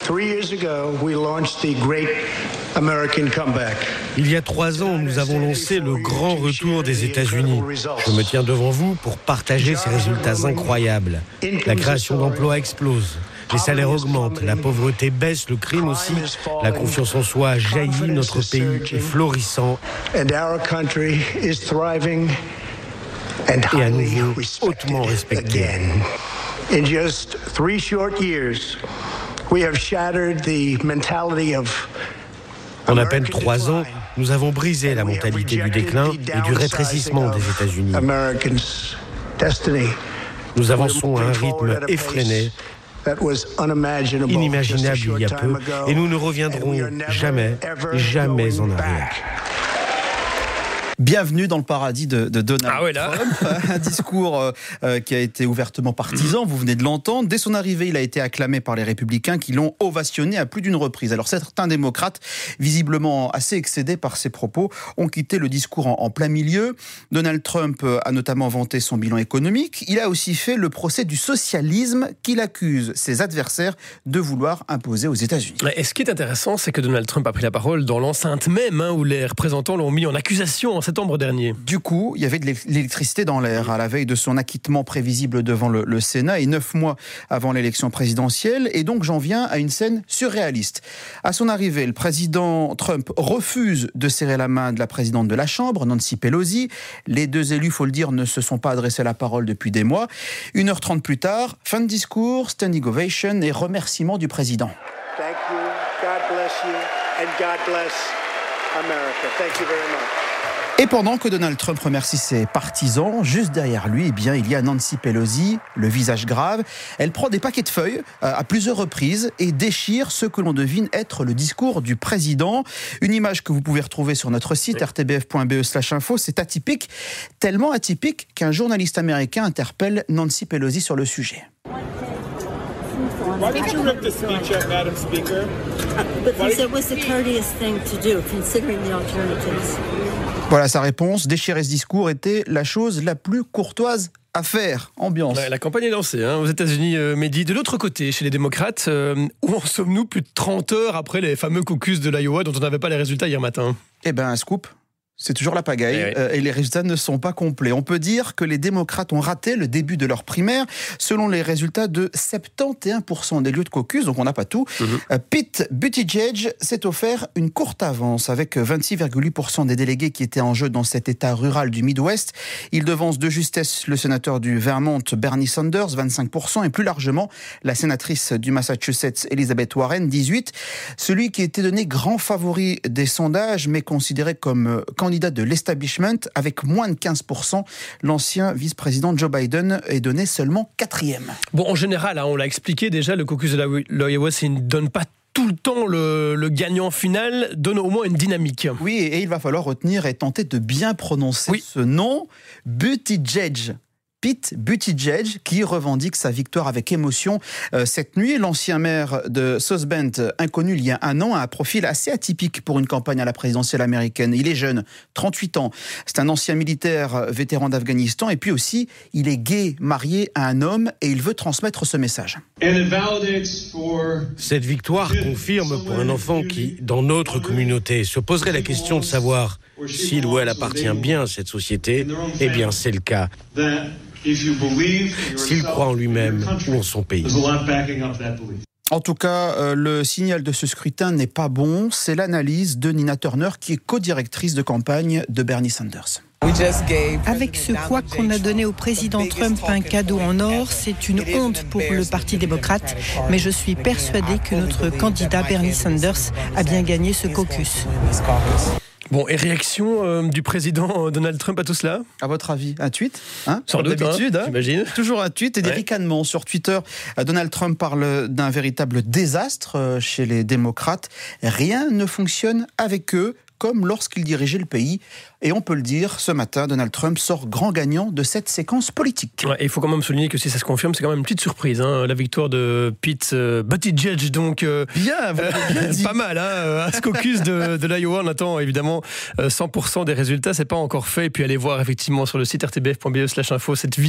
Il y a 3 ans, nous avons lancé le grand retour des États-Unis. Je me tiens devant vous pour partager ces résultats incroyables. La création d'emplois explose. Les salaires augmentent, la pauvreté baisse, le crime aussi. La confiance en soi a jailli, notre pays est florissant. Et à nouveau, hautement respecté. In just 3 short years, we have shattered the mentality of En à peine 3 ans, nous avons brisé la mentalité du déclin et du rétrécissement des États-Unis. Nous avançons à un rythme effréné, inimaginable il y a peu, et nous ne reviendrons jamais en arrière. Bienvenue dans le paradis de Donald Trump. Un discours qui a été ouvertement partisan, vous venez de l'entendre. Dès son arrivée, il a été acclamé par les républicains qui l'ont ovationné à plus d'une reprise. Alors certains démocrates, visiblement assez excédés par ses propos, ont quitté le discours en plein milieu. Donald Trump a notamment vanté son bilan économique. Il a aussi fait le procès du socialisme qu'il accuse ses adversaires de vouloir imposer aux États-Unis. Et ce qui est intéressant, c'est que Donald Trump a pris la parole dans l'enceinte même où les représentants l'ont mis en accusation en septembre dernier. Du coup, il y avait de l'électricité dans l'air à la veille de son acquittement prévisible devant le Sénat et 9 mois avant l'élection présidentielle. Et donc, j'en viens à une scène surréaliste. À son arrivée, le président Trump refuse de serrer la main de la présidente de la Chambre, Nancy Pelosi. Les deux élus, faut le dire, ne se sont pas adressés la parole depuis des mois. 1h30 plus tard, fin de discours, standing ovation et remerciements du président. Thank you, God bless you, and God bless America. Thank you very much. Et pendant que Donald Trump remercie ses partisans, juste derrière lui, il y a Nancy Pelosi, le visage grave. Elle prend des paquets de feuilles à plusieurs reprises et déchire ce que l'on devine être le discours du président. Une image que vous pouvez retrouver sur notre site rtbf.be/info. C'est atypique, tellement atypique qu'un journaliste américain interpelle Nancy Pelosi sur le sujet. Why did you rip the speech up, Madam Speaker? Because it was the courteous thing to do, considering the alternatives. Voilà sa réponse. Déchirer ce discours était la chose la plus courtoise à faire. Ambiance. Ouais, la campagne est lancée aux États-Unis, Mehdi. De l'autre côté, chez les démocrates, où en sommes-nous plus de 30 heures après les fameux caucus de l'Iowa dont on n'avait pas les résultats hier matin? Eh ben, un scoop. C'est toujours la pagaille et les résultats ne sont pas complets. On peut dire que les démocrates ont raté le début de leur primaire selon les résultats de 71% des lieux de caucus, donc on n'a pas tout. Pete Buttigieg s'est offert une courte avance avec 26,8% des délégués qui étaient en jeu dans cet état rural du Midwest. Il devance de justesse le sénateur du Vermont Bernie Sanders, 25%, et plus largement la sénatrice du Massachusetts Elizabeth Warren, 18%. Celui qui était donné grand favori des sondages mais considéré comme candidat de l'establishment avec moins de 15%. L'ancien vice-président Joe Biden est donné seulement 4e. Bon, en général, on l'a expliqué déjà, le caucus de l'Iowa, ça ne donne pas tout le temps le gagnant final, donne au moins une dynamique. Oui, et il va falloir retenir et tenter de bien prononcer ce nom, Buttigieg. Pete Buttigieg, qui revendique sa victoire avec émotion cette nuit. L'ancien maire de South Bend, inconnu il y a 1 an, a un profil assez atypique pour une campagne à la présidentielle américaine. Il est jeune, 38 ans. C'est un ancien militaire vétéran d'Afghanistan. Et puis aussi, il est gay, marié à un homme, et il veut transmettre ce message. Cette victoire confirme pour un enfant qui, dans notre communauté, se poserait la question de savoir s'il ou elle appartient bien à cette société, eh bien c'est le cas. S'il croit en lui-même ou en son pays. En tout cas, le signal de ce scrutin n'est pas bon. C'est l'analyse de Nina Turner, qui est co-directrice de campagne de Bernie Sanders. Avec ce quoi qu'on a donné au président Trump un cadeau en or, c'est une honte pour le Parti démocrate, mais je suis persuadée que notre candidat Bernie Sanders a bien gagné ce caucus. Bon, et réaction du président Donald Trump à tout cela? À votre avis, un tweet Sans doute, d'habitude, j'imagine. Toujours un tweet et des ricanements sur Twitter. Donald Trump parle d'un véritable désastre chez les démocrates. Rien ne fonctionne avec eux, comme lorsqu'il dirigeait le pays. Et on peut le dire, ce matin, Donald Trump sort grand gagnant de cette séquence politique. Ouais, il faut quand même souligner que si ça se confirme, c'est quand même une petite surprise. La victoire de Pete Buttigieg, donc bien dit. Pas mal. À ce caucus de l'Iowa, on attend évidemment 100% des résultats. C'est pas encore fait. Et puis allez voir effectivement sur le site rtbf.be/info cette vidéo.